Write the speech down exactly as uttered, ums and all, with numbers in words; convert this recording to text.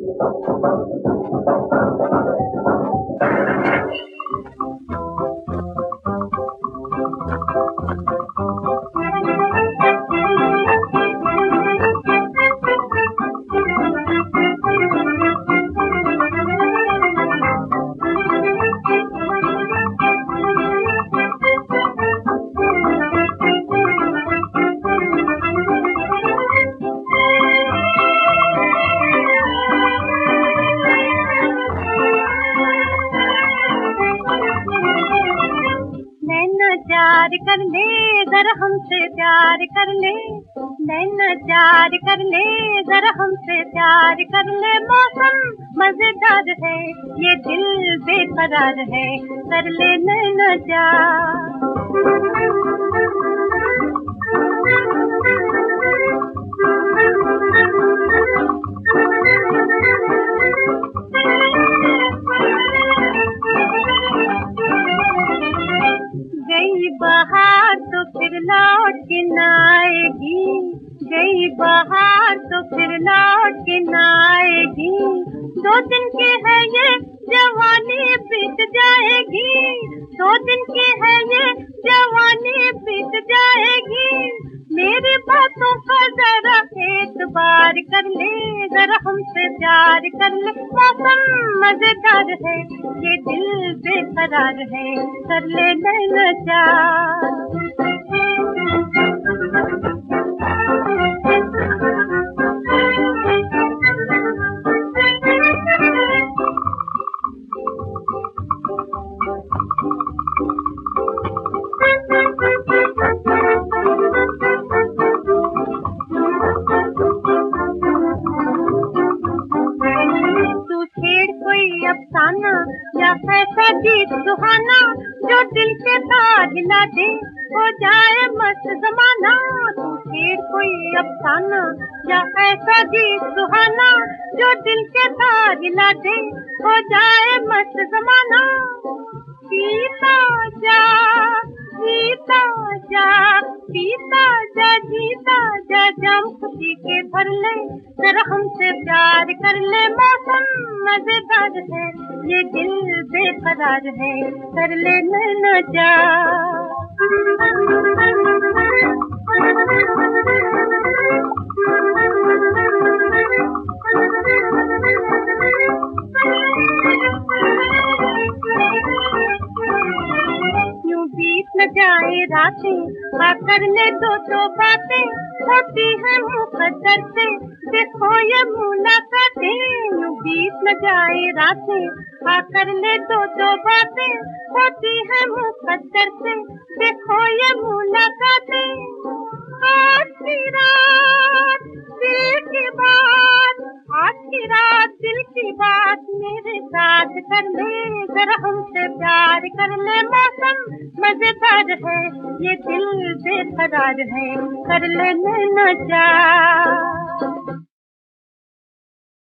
प्यार कर ले जरा हमसे प्यार कर ले, नैना प्यार कर ले जरा हमसे प्यार कर ले। मौसम मजेदार है ये दिल बेकरार है, कर ले नैना प्यार। गई बहार तो फिर लौट के न आएगी, गई बहार तो फिर लौट के न आएगी। दो दिन की है ये जवानी बीत जाएगी, दो दिन की है ये जवानी बीत जाएगी। मेरी बातों का जरा एतबार कर ले, जरा हमसे प्यार कर ले। मौसम मजेदार है ये दिल बेकरार है, कर ले नैना प्यार। अफसाना या ऐसा गीत सुहाना जो दिल के तार हिला दे, हो जाए मस्त जमाना। तू छेड़ कोई अफसाना या ऐसा गीत सुहाना जो दिल के तार हिला दे, हो जाए मस्त जमाना। पीता जा जीता जा, पीता जा जीता जा, जाम खुशी के भर ले, जरा हमसे प्यार कर ले। मौसम मजेदार है ये दिल बेकरार है, कर ले नैना प्यार। यूं बीत न जाए रातें, आ कर ले दो दो बातें, होती है मुकद्दर से देखो ये मुलाकातें। यूं बीत न जाए रातें, आ कर ले दो दो बातें, होती है मुकद्दर से देखो ये मुलाकातें। आज की रात दिल की बात, आज की रात दिल की बात मेरे साथ कर ले, जरा हमसे प्यार कर ले। मौसम मजेदार है ये दिल बेकरार है, कर ले नैना प्यार।